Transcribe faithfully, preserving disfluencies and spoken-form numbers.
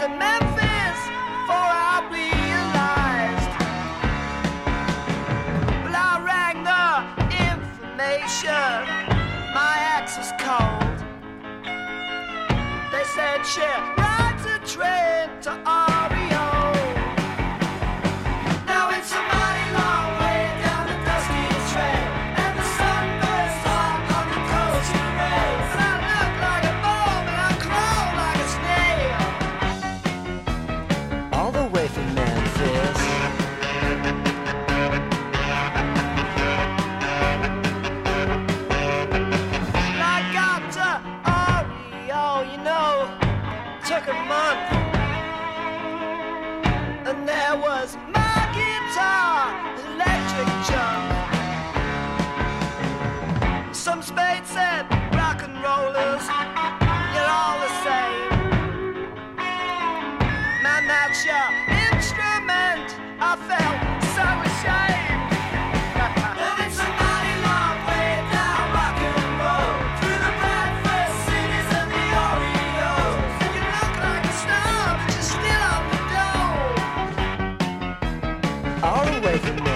to Memphis before I realized. Well, I rang the information. My ex was cold. They said she rides a train to R E O. Now it's a mighty long way down the dusty trail, and the sun burns hot on the coastal rails. And I look like a bomb and I crawl like a snail. All the way from Memphis. I got to R E O, you know, took a month. And there was my guitar, electric junk. Some spades said rock and rollers, you're all the same. Man, that's your instrument. I felt so ashamed. And it's a mighty long way down rock and roll, through the breakfast cities and the Oreos. And you look like a star, but you're still on the dole. All the way from there.